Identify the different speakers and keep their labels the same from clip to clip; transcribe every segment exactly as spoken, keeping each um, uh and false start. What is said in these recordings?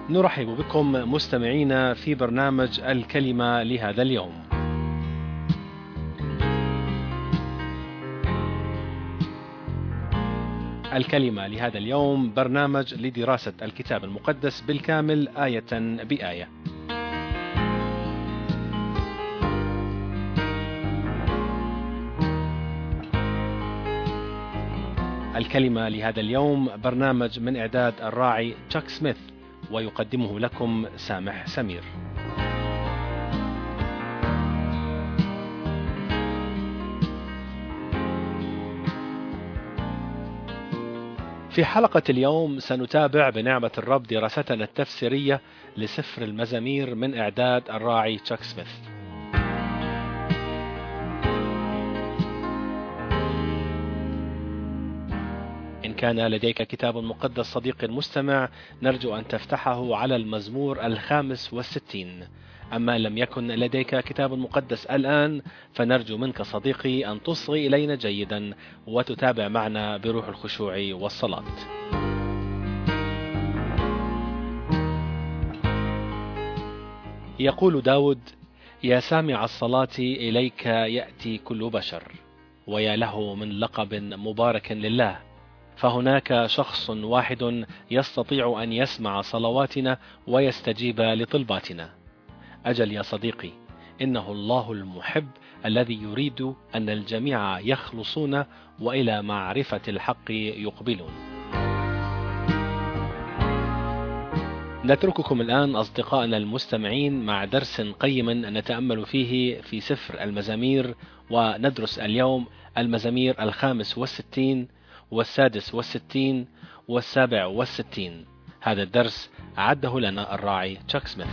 Speaker 1: نرحب بكم مستمعينا في برنامج الكلمة لهذا اليوم. الكلمة لهذا اليوم برنامج لدراسة الكتاب المقدس بالكامل آية بآية. الكلمة لهذا اليوم برنامج من إعداد الراعي تشاك سميث، ويقدمه لكم سامح سمير. في حلقة اليوم سنتابع بنعمة الرب دراستنا التفسيرية لسفر المزامير من إعداد الراعي تشاك سميث. إن كان لديك كتاب مقدس صديق المستمع، نرجو أن تفتحه على المزمور الخامس والستين. أما لم يكن لديك كتاب مقدس الآن، فنرجو منك صديقي أن تصغي إلينا جيدا وتتابع معنا بروح الخشوع والصلاة. يقول داود: يا سامع الصلاة إليك يأتي كل بشر، ويا له من لقب مبارك لله، فهناك شخص واحد يستطيع أن يسمع صلواتنا ويستجيب لطلباتنا. أجل يا صديقي، إنه الله المحب الذي يريد أن الجميع يخلصون وإلى معرفة الحق يقبلون. نترككم الآن أصدقائنا المستمعين مع درس قيم نتأمل فيه في سفر المزامير، وندرس اليوم المزامير الخامس والستين والسادس والستين والسابع والستين. هذا الدرس أعده لنا الراعي تشاك سميث.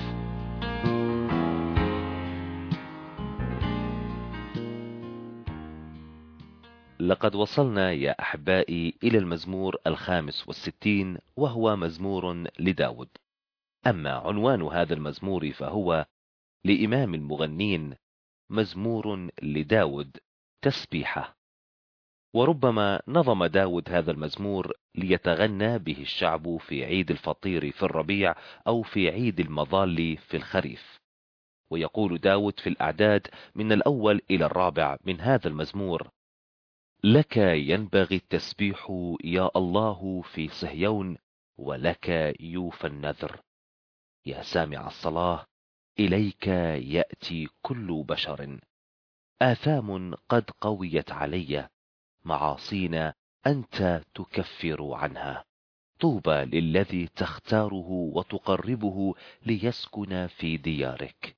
Speaker 2: لقد وصلنا يا أحبائي إلى المزمور الخامس والستين، وهو مزمور لداود. أما عنوان هذا المزمور فهو لإمام المغنين، مزمور لداود، تسبيحة. وربما نظم داود هذا المزمور ليتغنى به الشعب في عيد الفطير في الربيع أو في عيد المظال في الخريف. ويقول داود في الأعداد من الأول إلى الرابع من هذا المزمور: لك ينبغي التسبيح يا الله في صهيون، ولك يوفى النذر. يا سامع الصلاة إليك يأتي كل بشر. آثام قد قويت علي، معاصينا أنت تكفر عنها. طوبى للذي تختاره وتقربه ليسكن في ديارك.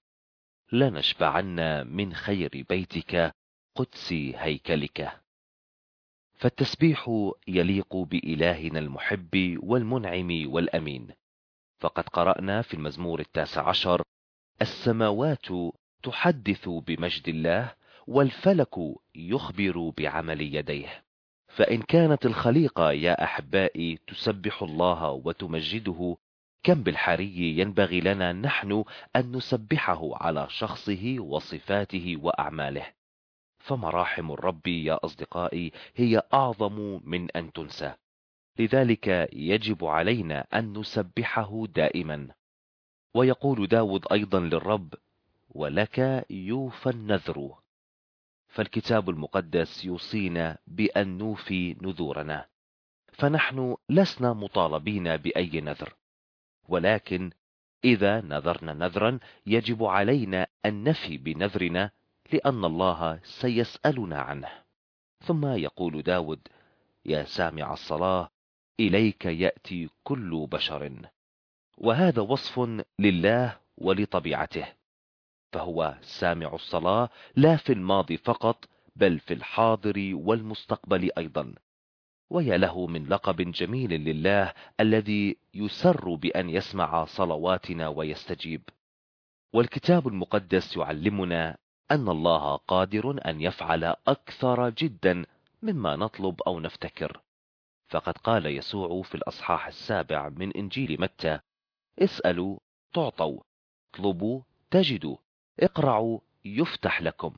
Speaker 2: لنشبعن من خير بيتك، قدس هيكلك. فالتسبيح يليق بإلهنا المحب والمنعم والأمين. فقد قرأنا في المزمور التاسع عشر: السماوات تحدث بمجد الله، والفلك يخبر بعمل يديه. فإن كانت الخليقة يا أحبائي تسبح الله وتمجده، كم بالحري ينبغي لنا نحن أن نسبحه على شخصه وصفاته وأعماله. فمراحم الرب يا أصدقائي هي أعظم من أن تنسى، لذلك يجب علينا أن نسبحه دائما. ويقول داود أيضا للرب: ولك يوفى النذر. فالكتاب المقدس يوصينا بأن نوفي نذورنا، فنحن لسنا مطالبين بأي نذر، ولكن إذا نذرنا نذرا يجب علينا أن نفي بنذرنا، لأن الله سيسألنا عنه. ثم يقول داود: يا سامع الصلاة إليك يأتي كل بشر. وهذا وصف لله ولطبيعته، فهو سامع الصلاة لا في الماضي فقط، بل في الحاضر والمستقبل أيضا. ويا له من لقب جميل لله الذي يسر بأن يسمع صلواتنا ويستجيب. والكتاب المقدس يعلمنا أن الله قادر أن يفعل أكثر جدا مما نطلب أو نفتكر. فقد قال يسوع في الأصحاح السابع من إنجيل متى: اسألوا تعطوا، اطلبوا تجدوا، اقرعوا يفتح لكم.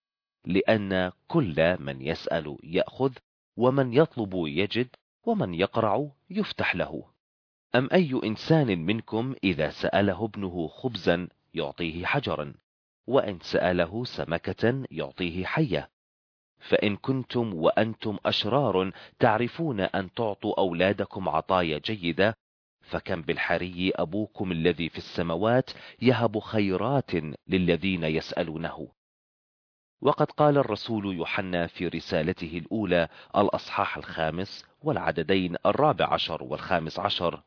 Speaker 2: لأن كل من يسأل يأخذ، ومن يطلب يجد، ومن يقرع يفتح له. أم أي إنسان منكم إذا سأله ابنه خبزا يعطيه حجرا، وإن سأله سمكة يعطيه حية؟ فإن كنتم وأنتم أشرار تعرفون أن تعطوا أولادكم عطايا جيدة، فكم بالحري أبوكم الذي في السماوات يهب خيرات للذين يسألونه. وقد قال الرسول يوحنا في رسالته الأولى الأصحاح الخامس والعددين الرابع عشر والخامس عشر: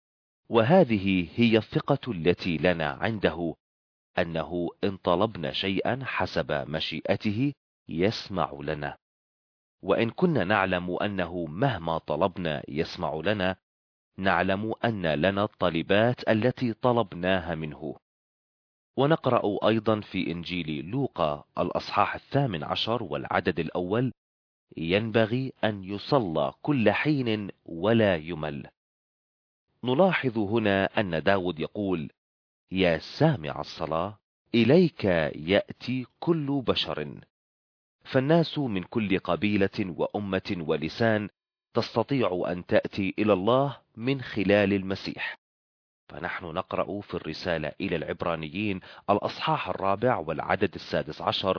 Speaker 2: وهذه هي الثقة التي لنا عنده، أنه إن طلبنا شيئا حسب مشيئته يسمع لنا. وإن كنا نعلم أنه مهما طلبنا يسمع لنا، نعلم أن لنا الطلبات التي طلبناها منه. ونقرأ أيضا في إنجيل لوقا الأصحاح الثامن عشر والعدد الأول: ينبغي أن يصلى كل حين ولا يمل. نلاحظ هنا أن داود يقول: يا سامع الصلاة، إليك يأتي كل بشر. فالناس من كل قبيلة وأمة ولسان تستطيع أن تأتي إلى الله من خلال المسيح. فنحن نقرأ في الرسالة إلى العبرانيين الأصحاح الرابع والعدد السادس عشر: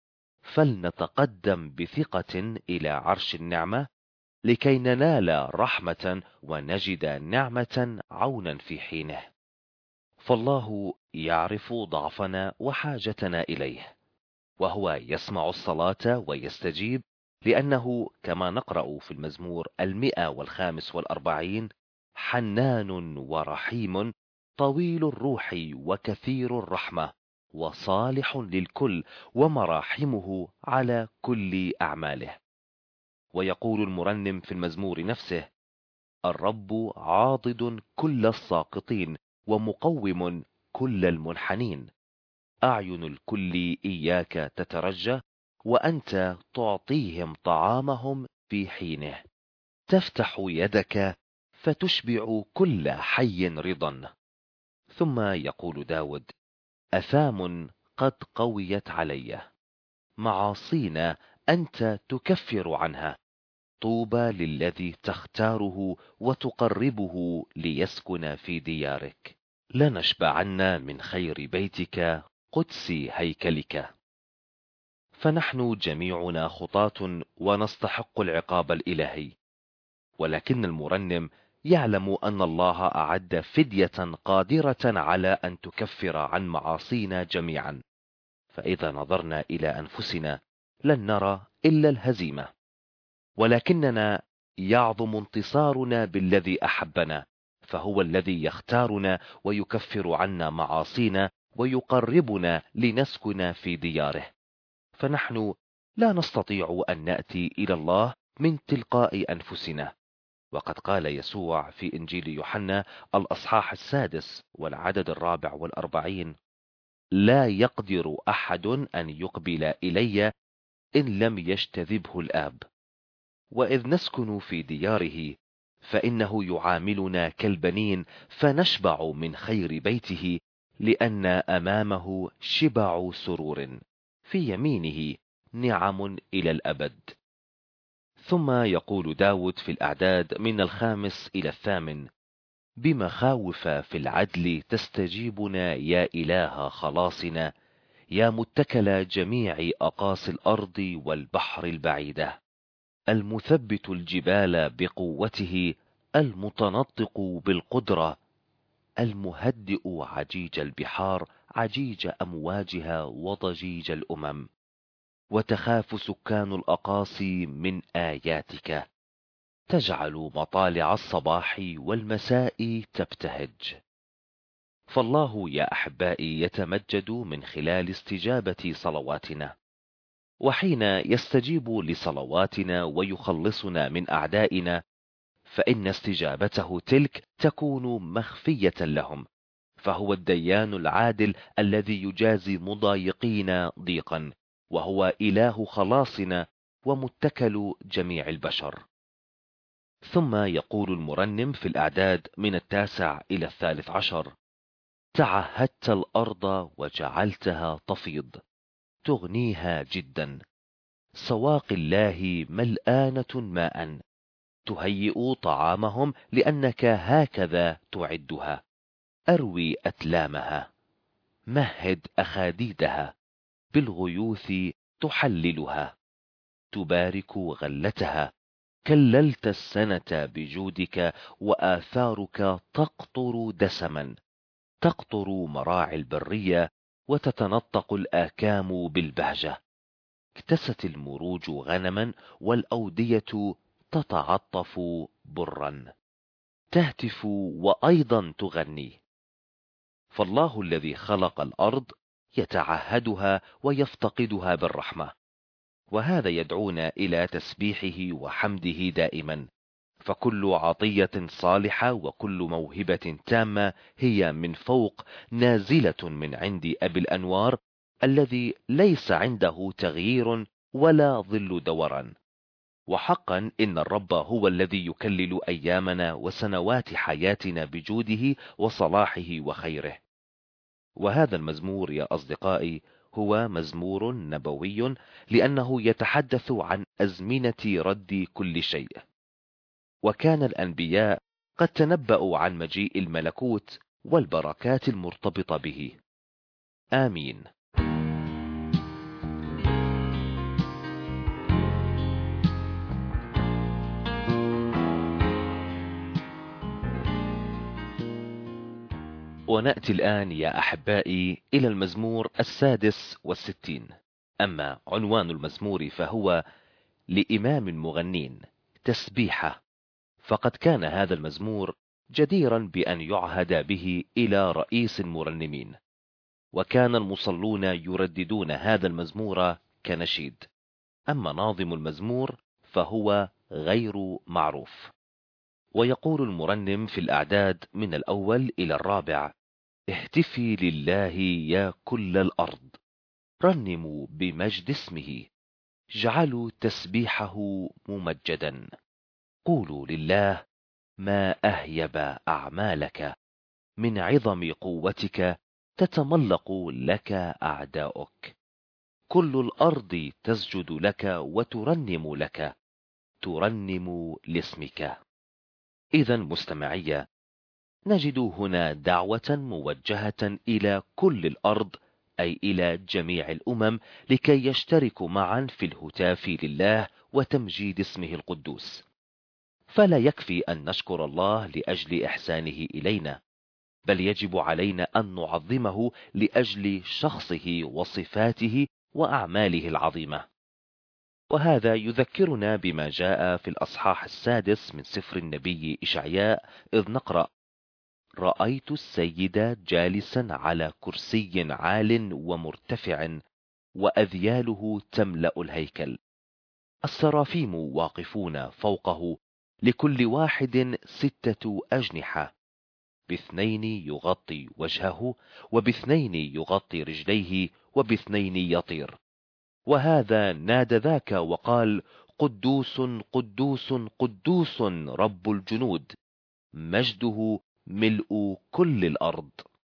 Speaker 2: فلنتقدم بثقة إلى عرش النعمة لكي ننال رحمة ونجد نعمة عونا في حينه. فالله يعرف ضعفنا وحاجتنا إليه، وهو يسمع الصلاة ويستجيب، لأنه كما نقرأ في المزمور المئة والخامس والأربعين: حنان ورحيم طويل الروح وكثير الرحمة وصالح للكل ومراحمه على كل أعماله. ويقول المرنم في المزمور نفسه: الرب عاضد كل الساقطين ومقوم كل المنحنين. أعين الكل إياك تترجى، وأنت تعطيهم طعامهم في حينه. تفتح يدك فتشبع كل حي رضا. ثم يقول داود: أثام قد قويت علي، معاصينا أنت تكفر عنها. طوبى للذي تختاره وتقربه ليسكن في ديارك. لنشبعن من خير بيتك قدس هيكلك. فنحن جميعنا خطاة ونستحق العقاب الإلهي، ولكن المرنم يعلم أن الله أعد فدية قادرة على أن تكفر عن معاصينا جميعا. فإذا نظرنا إلى أنفسنا لن نرى إلا الهزيمة، ولكننا يعظم انتصارنا بالذي أحبنا، فهو الذي يختارنا ويكفر عنا معاصينا ويقربنا لنسكن في دياره. فنحن لا نستطيع أن نأتي إلى الله من تلقاء أنفسنا. وقد قال يسوع في إنجيل يوحنا الأصحاح السادس والعدد الرابع والأربعين: لا يقدر أحد أن يقبل إلي إن لم يجتذبه الآب. وإذ نسكن في دياره فإنه يعاملنا كالبنين، فنشبع من خير بيته، لأن أمامه شبع سرور، في يمينه نعم إلى الأبد. ثم يقول داود في الأعداد من الخامس إلى الثامن: بمخاوف في العدل تستجيبنا يا إله خلاصنا، يا متكل جميع أقاصي الأرض والبحر البعيدة، المثبت الجبال بقوته، المتنطق بالقدرة، المهدئ عجيج البحار، عجيج أمواجها وضجيج الأمم. وتخاف سكان الأقاصي من آياتك، تجعل مطالع الصباح والمساء تبتهج. فالله يا أحبائي يتمجد من خلال استجابة صلواتنا، وحين يستجيب لصلواتنا ويخلصنا من أعدائنا، فإن استجابته تلك تكون مخفية لهم، فهو الديان العادل الذي يجازي مضايقين ضيقا، وهو إله خلاصنا ومتكل جميع البشر. ثم يقول المرنم في الأعداد من التاسع إلى الثالث عشر: تعهدت الأرض وجعلتها تفيض، تغنيها جدا، سواق الله ملآنة ماء، تهيئ طعامهم لأنك هكذا تعدها. أروي أتلامها، مهد أخاديدها، بالغيوث تحللها. تبارك غلتها، كللت السنة بجودك، وآثارك تقطر دسما. تقطر مراعي البرية، وتتنطق الآكام بالبهجة. اكتست المروج غنما، والأودية تتعطف برا. تهتف وأيضا تغني. فالله الذي خلق الأرض يتعهدها ويفتقدها بالرحمة، وهذا يدعونا إلى تسبيحه وحمده دائما. فكل عطية صالحة وكل موهبة تامة هي من فوق، نازلة من عند أبي الأنوار، الذي ليس عنده تغيير ولا ظل دوران. وحقا إن الرب هو الذي يكلل أيامنا وسنوات حياتنا بجوده وصلاحه وخيره. وهذا المزمور يا أصدقائي هو مزمور نبوي، لأنه يتحدث عن أزمنة رد كل شيء. وكان الأنبياء قد تنبأوا عن مجيء الملكوت والبركات المرتبطة به. آمين. ونأتي الآن يا أحبائي إلى المزمور السادس والستين. أما عنوان المزمور فهو لإمام المغنين، تسبيحة. فقد كان هذا المزمور جديرا بأن يعهد به إلى رئيس المرنمين، وكان المصلون يرددون هذا المزمور كنشيد. أما ناظم المزمور فهو غير معروف. ويقول المرنم في الأعداد من الأول إلى الرابع: اهتفي لله يا كل الأرض، رنموا بمجد اسمه، اجعلوا تسبيحه ممجدا. قولوا لله ما أهيب أعمالك، من عظم قوتك تتملق لك أعداؤك. كل الأرض تسجد لك وترنم لك، ترنم لاسمك. إذا مستمعية، نجد هنا دعوة موجهة إلى كل الأرض، أي إلى جميع الأمم، لكي يشتركوا معا في الهتاف لله وتمجيد اسمه القدوس. فلا يكفي أن نشكر الله لأجل إحسانه إلينا، بل يجب علينا أن نعظمه لأجل شخصه وصفاته وأعماله العظيمة. وهذا يذكرنا بما جاء في الأصحاح السادس من سفر النبي إشعياء، إذ نقرأ: رأيت السيد جالسا على كرسي عال ومرتفع، وأذياله تملأ الهيكل. السرافيم واقفون فوقه، لكل واحد ستة أجنحة، باثنين يغطي وجهه، وباثنين يغطي رجليه، وباثنين يطير. وهذا نادى ذاك وقال: قدوس قدوس قدوس رب الجنود، مجده ملء كل الأرض.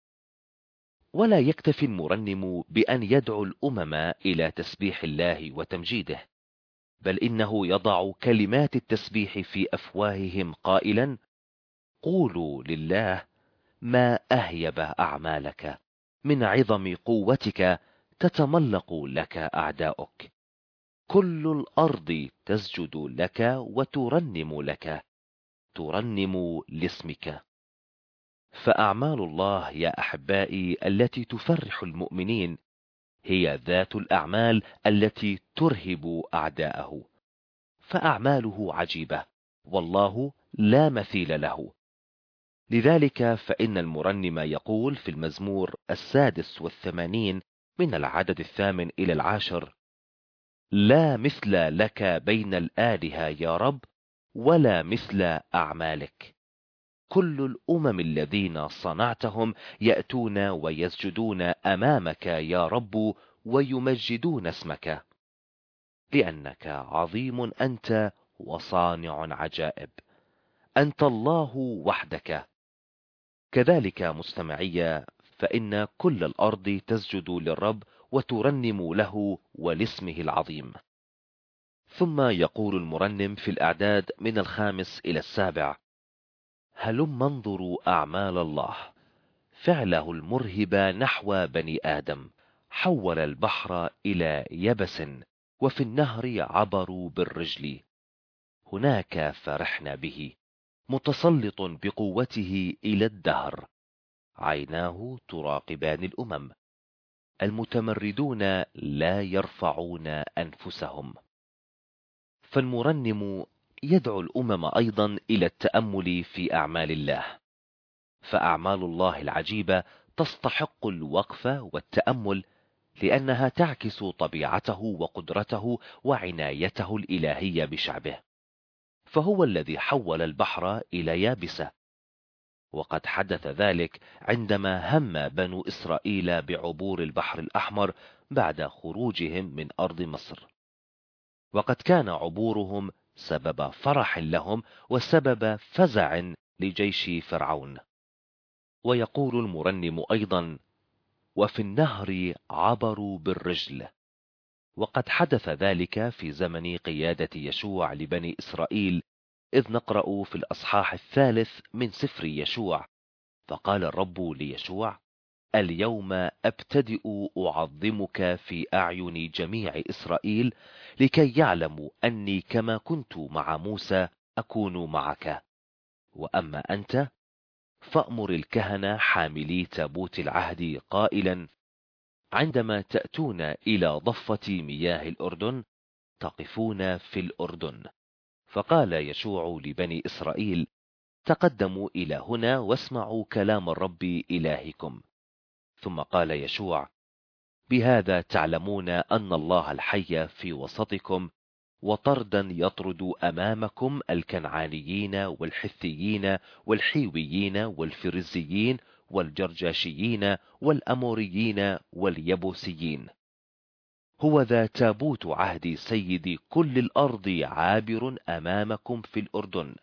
Speaker 2: ولا يكتفي المرنم بأن يدعو الأمم إلى تسبيح الله وتمجيده، بل إنه يضع كلمات التسبيح في أفواههم قائلا: قولوا لله ما أهيب أعمالك، من عظم قوتك تتملق لك أعداؤك. كل الأرض تسجد لك وترنم لك، ترنم لاسمك. فأعمال الله يا أحبائي التي تفرح المؤمنين هي ذات الأعمال التي ترهب أعداءه. فأعماله عجيبة، والله لا مثيل له. لذلك فإن المرنم يقول في المزمور السادس والثمانين من العدد الثامن إلى العاشر: لا مثل لك بين الآلهة يا رب، ولا مثل أعمالك. كل الأمم الذين صنعتهم يأتون ويسجدون أمامك يا رب، ويمجدون اسمك، لأنك عظيم أنت وصانع عجائب، أنت الله وحدك. كذلك مستمعي، فإن كل الأرض تسجد للرب وترنم له ولاسمه العظيم. ثم يقول المرنم في الأعداد من الخامس إلى السابع: هلم انظروا أعمال الله، فعله المرهب نحو بني آدم، حول البحر إلى يبس، وفي النهر عبروا بالرجل. هناك فرحنا به، متسلط بقوته إلى الدهر. عيناه تراقبان الأمم، المتمردون لا يرفعون أنفسهم. فالمرنم يدعو الأمم أيضا إلى التأمل في أعمال الله، فأعمال الله العجيبة تستحق الوقف والتأمل، لأنها تعكس طبيعته وقدرته وعنايته الإلهية بشعبه. فهو الذي حول البحر إلى يابسة، وقد حدث ذلك عندما هم بنو إسرائيل بعبور البحر الأحمر بعد خروجهم من أرض مصر، وقد كان عبورهم سبب فرح لهم وسبب فزع لجيش فرعون. ويقول المرنم أيضا: وفي النهر عبروا بالرجل. وقد حدث ذلك في زمن قيادة يشوع لبني إسرائيل، إذ نقرأ في الأصحاح الثالث من سفر يشوع: فقال الرب ليشوع: اليوم أبتدئ أعظمك في أعين جميع إسرائيل، لكي يعلموا أني كما كنت مع موسى أكون معك. وأما أنت فأمر الكهنة حاملي تابوت العهد قائلا: عندما تأتون إلى ضفة مياه الأردن تقفون في الأردن. فقال يشوع لبني إسرائيل: تقدموا إلى هنا واسمعوا كلام الرب إلهكم. ثم قال يشوع: بهذا تعلمون أن الله الحي في وسطكم، وطردا يطرد أمامكم الكنعانيين والحثيين والحيويين والفرزيين والجرجاشيين والأموريين واليبوسيين. هو ذا تابوت عهد سيد كل الأرض عابر أمامكم في الأردن.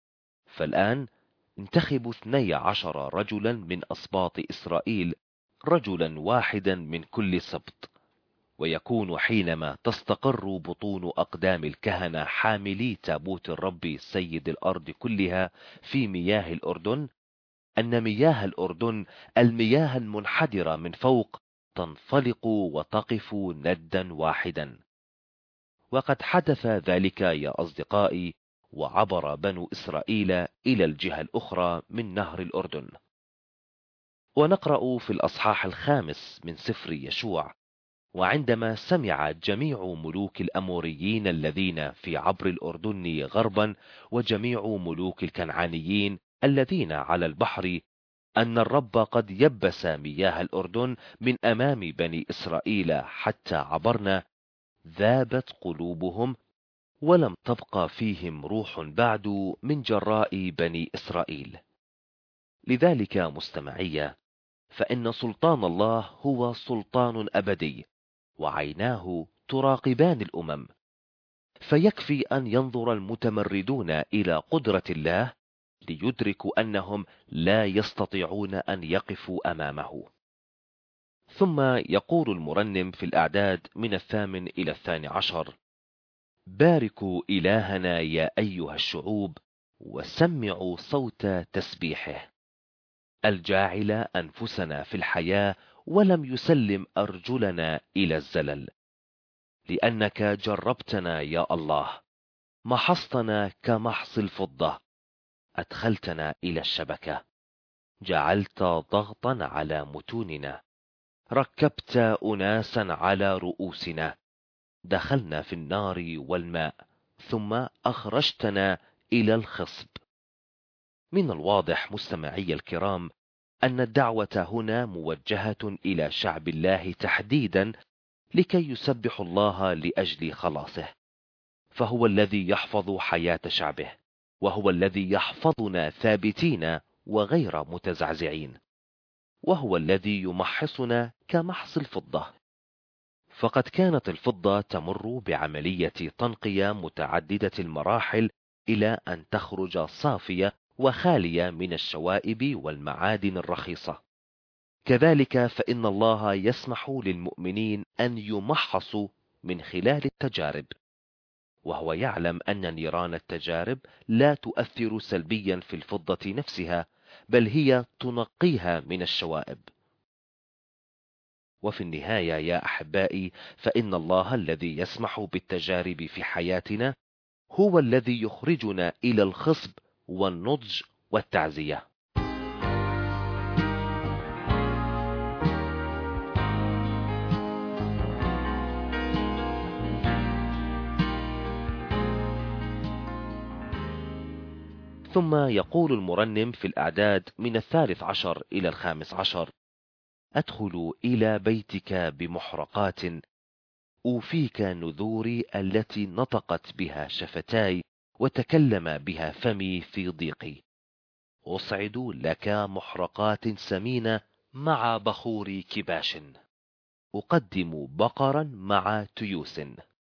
Speaker 2: فالآن انتخبوا اثني عشر رجلا من أسباط إسرائيل، رجلا واحدا من كل سبط. ويكون حينما تستقر بطون أقدام الكهنة حاملي تابوت الرب سيد الأرض كلها في مياه الأردن، أن مياه الأردن المياه المنحدرة من فوق تنفلق وتقف ندا واحدا. وقد حدث ذلك يا أصدقائي، وعبر بنو إسرائيل إلى الجهة الأخرى من نهر الأردن. ونقرأ في الأصحاح الخامس من سفر يشوع: وعندما سمع جميع ملوك الأموريين الذين في عبر الأردن غربا، وجميع ملوك الكنعانيين الذين على البحر، أن الرب قد يبس مياه الأردن من أمام بني إسرائيل حتى عبرنا، ذابت قلوبهم، ولم تبقى فيهم روح بعد من جراء بني إسرائيل. لذلك مستمعي، فإن سلطان الله هو سلطان أبدي، وعيناه تراقبان الأمم. فيكفي أن ينظر المتمردون إلى قدرة الله ليدركوا أنهم لا يستطيعون أن يقفوا أمامه. ثم يقول المرنم في الأعداد من الثامن إلى الثاني عشر: باركوا إلهنا يا أيها الشعوب، وسمعوا صوت تسبيحه، الجاعل أنفسنا في الحياة ولم يسلم أرجلنا إلى الزلل. لأنك جربتنا يا الله، محصتنا كمحص الفضة، أدخلتنا إلى الشبكة، جعلت ضغطا على متوننا، ركبت أناسا على رؤوسنا، دخلنا في النار والماء، ثم أخرجتنا إلى الخصب. من الواضح مستمعي الكرام أن الدعوة هنا موجهة إلى شعب الله تحديدا، لكي يسبح الله لأجل خلاصه. فهو الذي يحفظ حياة شعبه، وهو الذي يحفظنا ثابتين وغير متزعزعين، وهو الذي يمحصنا كمحص الفضة. فقد كانت الفضة تمر بعملية تنقية متعددة المراحل إلى أن تخرج صافية وخالية من الشوائب والمعادن الرخيصة. كذلك فإن الله يسمح للمؤمنين أن يمحصوا من خلال التجارب. وهو يعلم أن نيران التجارب لا تؤثر سلبيا في الفضة نفسها، بل هي تنقيها من الشوائب. وفي النهاية يا أحبائي، فإن الله الذي يسمح بالتجارب في حياتنا هو الذي يخرجنا إلى الخصب والنضج والتعزية. ثم يقول المرنم في الأعداد من الثالث عشر إلى الخامس عشر: أدخل إلى بيتك بمحرقات، أوفيك نذوري التي نطقت بها شفتاي وتكلم بها فمي في ضيقي. أصعد لك محرقات سمينة مع بخور كباش، أقدم بقرا مع تيوس.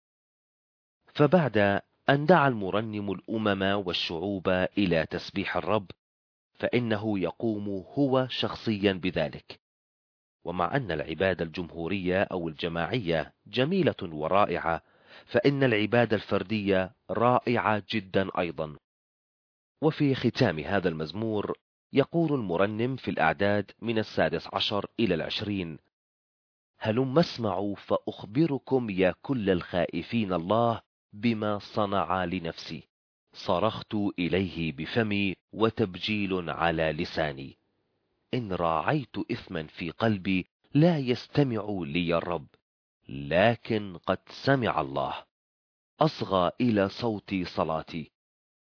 Speaker 2: فبعد أن دعا المرنم الأمم والشعوب إلى تسبيح الرب، فإنه يقوم هو شخصيا بذلك. ومع أن العبادة الجمهورية أو الجماعية جميلة ورائعة، فإن العبادة الفردية رائعة جدا أيضا. وفي ختام هذا المزمور يقول المرنم في الأعداد من السادس عشر إلى العشرين: هلم اسمعوا فأخبركم يا كل الخائفين الله بما صنع لنفسي. صرخت إليه بفمي وتبجيل على لساني. إن راعيت إثما في قلبي لا يستمع لي الرب، لكن قد سمع الله. أصغى إلى صوت صلاتي.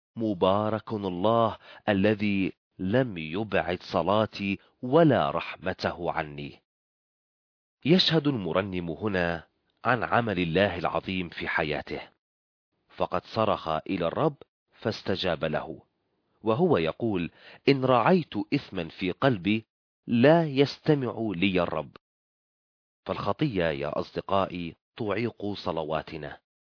Speaker 2: مبارك الله الذي لم يبعد صلاتي ولا رحمته عني. يشهد المرنم هنا عن عمل الله العظيم في حياته، فقد صرخ إلى الرب فاستجاب له، وهو يقول: إن رعيت إثما في قلبي لا يستمع لي الرب. فالخطية يا أصدقائي تعيق صلواتنا،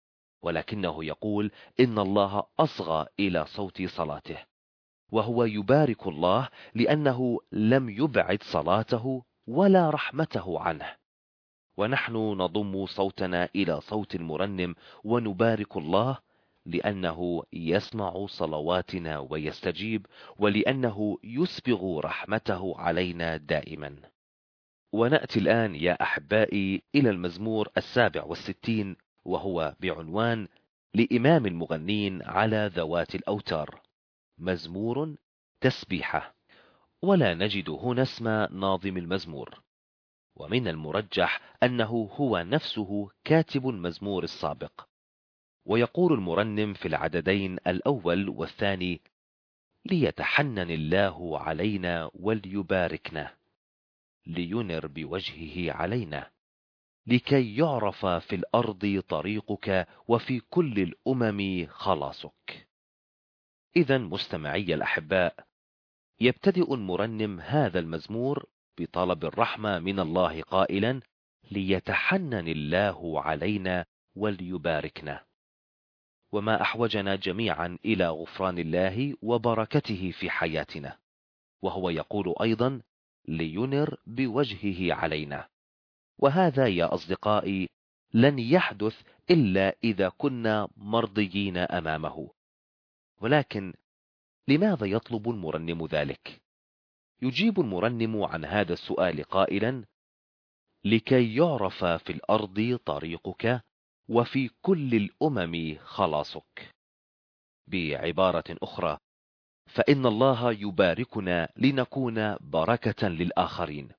Speaker 2: ولكنه يقول إن الله أصغى إلى صوت صلاته، وهو يبارك الله لأنه لم يبعد صلاته ولا رحمته عنه. ونحن نضم صوتنا إلى صوت المرنم ونبارك الله لأنه يسمع صلواتنا ويستجيب، ولأنه يسبغ رحمته علينا دائما. ونأتي الآن يا أحبائي إلى المزمور السابع والستين، وهو بعنوان لإمام المغنين على ذوات الأوتار، مزمور تسبيحة. ولا نجد هنا اسم ناظم المزمور، ومن المرجح أنه هو نفسه كاتب المزمور السابق. ويقول المرنم في العددين الأول والثاني: ليتحنن الله علينا وليباركنا، لينر بوجهه علينا، لكي يعرف في الأرض طريقك وفي كل الأمم خلاصك. إذا مستمعي الأحباء، يبتدئ المرنم هذا المزمور بطلب الرحمة من الله قائلا: ليتحنن الله علينا وليباركنا. وما أحوجنا جميعا إلى غفران الله وبركته في حياتنا. وهو يقول أيضا: لينر بوجهه علينا. وهذا يا أصدقائي لن يحدث إلا إذا كنا مرضيين أمامه. ولكن لماذا يطلب المرنم ذلك؟ يجيب المرنم عن هذا السؤال قائلا: لكي يعرف في الأرض طريقك وفي كل الأمم خلاصك. بعبارة أخرى، فإن الله يباركنا لنكون بركة للآخرين.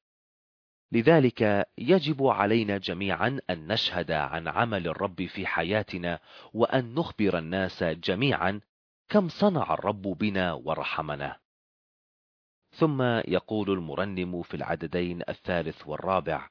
Speaker 2: لذلك يجب علينا جميعا أن نشهد عن عمل الرب في حياتنا، وأن نخبر الناس جميعا كم صنع الرب بنا ورحمنا. ثم يقول المرنم في العددين الثالث والرابع: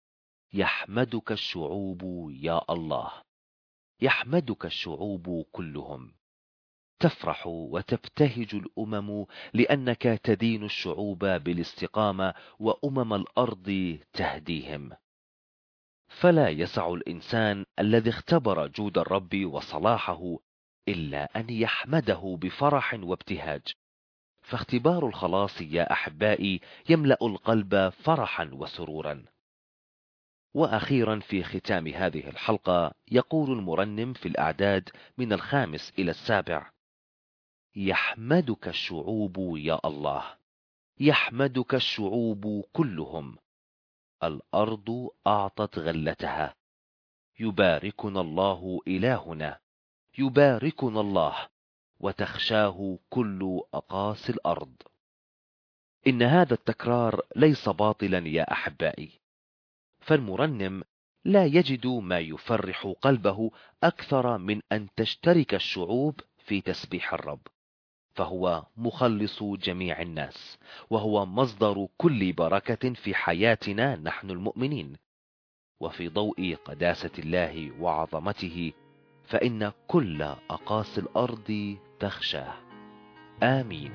Speaker 2: يحمدك الشعوب يا الله، يحمدك الشعوب كلهم. تفرح وتبتهج الأمم لأنك تدين الشعوب بالاستقامة، وأمم الأرض تهديهم. فلا يسع الإنسان الذي اختبر جود الرب وصلاحه إلا أن يحمده بفرح وابتهاج. فاختبار الخلاص يا أحبائي يملأ القلب فرحا وسرورا. وأخيرا في ختام هذه الحلقة يقول المرنم في الأعداد من الخامس إلى السابع: يحمدك الشعوب يا الله، يحمدك الشعوب كلهم، الأرض أعطت غلتها، يباركنا الله إلهنا، يباركنا الله، وتخشاه كل أقاصي الأرض. إن هذا التكرار ليس باطلا يا أحبائي، فالمرنم لا يجد ما يفرح قلبه أكثر من أن تشترك الشعوب في تسبيح الرب، فهو مخلص جميع الناس، وهو مصدر كل بركة في حياتنا نحن المؤمنين. وفي ضوء قداسة الله وعظمته فإن كل أقاصي الأرض تخشاه. آمين.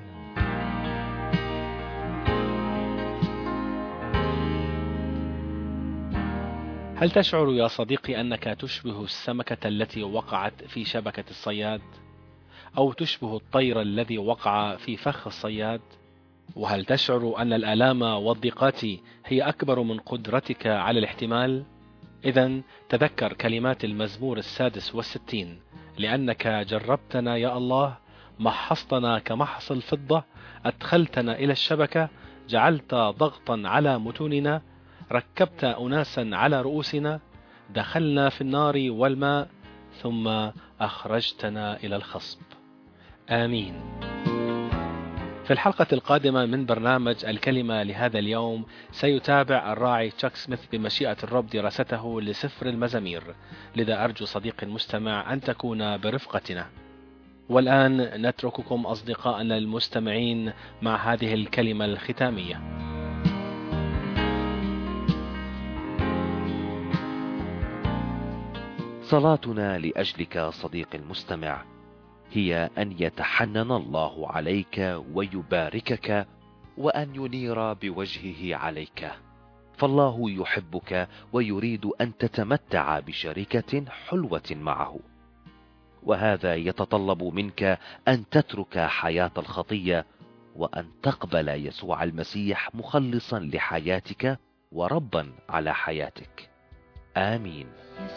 Speaker 1: هل تشعر يا صديقي أنك تشبه السمكة التي وقعت في شبكة الصياد؟ أو تشبه الطير الذي وقع في فخ الصياد؟ وهل تشعر أن الآلام والضيقات هي أكبر من قدرتك على الاحتمال؟ إذن تذكر كلمات المزمور السادس والستين: لأنك جربتنا يا الله، محصتنا كمحص الفضة، أدخلتنا إلى الشبكة، جعلت ضغطا على متوننا، ركبت أناسا على رؤوسنا، دخلنا في النار والماء، ثم أخرجتنا إلى الخصب. آمين. في الحلقة القادمة من برنامج الكلمة لهذا اليوم سيتابع الراعي تشاك سميث بمشيئة الرب دراسته لسفر المزامير، لذا أرجو صديقي المستمع أن تكون برفقتنا. والآن نترككم أصدقائنا المستمعين مع هذه الكلمة الختامية.
Speaker 2: صلاتنا لأجلك صديقي المستمع هي أن يتحنن الله عليك ويباركك، وأن ينير بوجهه عليك، فالله يحبك ويريد أن تتمتع بشركة حلوة معه، وهذا يتطلب منك أن تترك حياة الخطية وأن تقبل يسوع المسيح مخلصا لحياتك وربا على حياتك. آمين.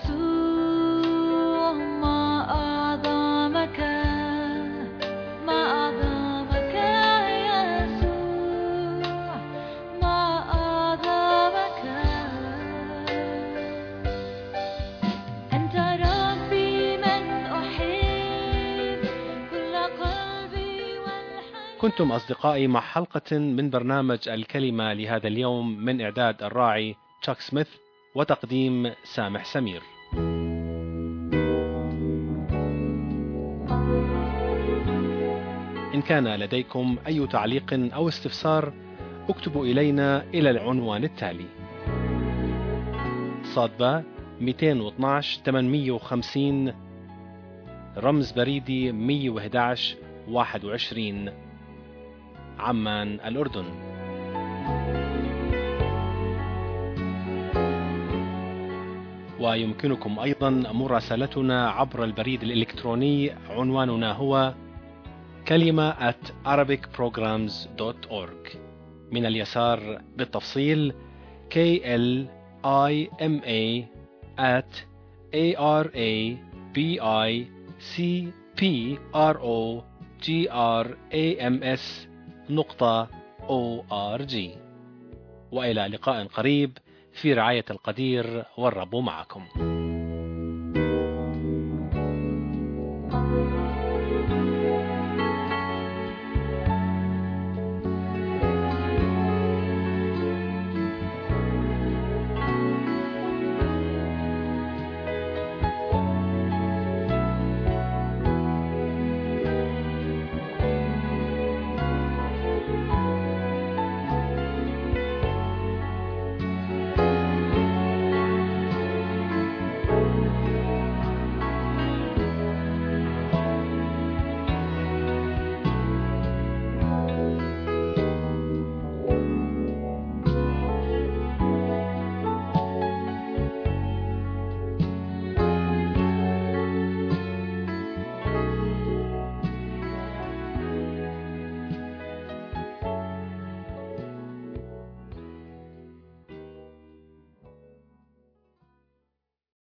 Speaker 1: كنتم أصدقائي مع حلقة من برنامج الكلمة لهذا اليوم من إعداد الراعي تشاك سميث وتقديم سامح سمير. إن كان لديكم أي تعليق أو استفسار اكتبوا إلينا إلى العنوان التالي: صادبة مئتين واثناشر ثمانمئة وخمسين، رمز بريدي مئة وأحد عشر واحد وعشرين، عمان الأردن. ويمكنكم أيضا مراسلتنا عبر البريد الإلكتروني، عنواننا هو كلمة at arabic programs dot org. من اليسار بالتفصيل K L I M A at A R A B I C P R O G R A M S نقطة أو آر جي. وإلى لقاء قريب في رعاية القدير، والرب معكم.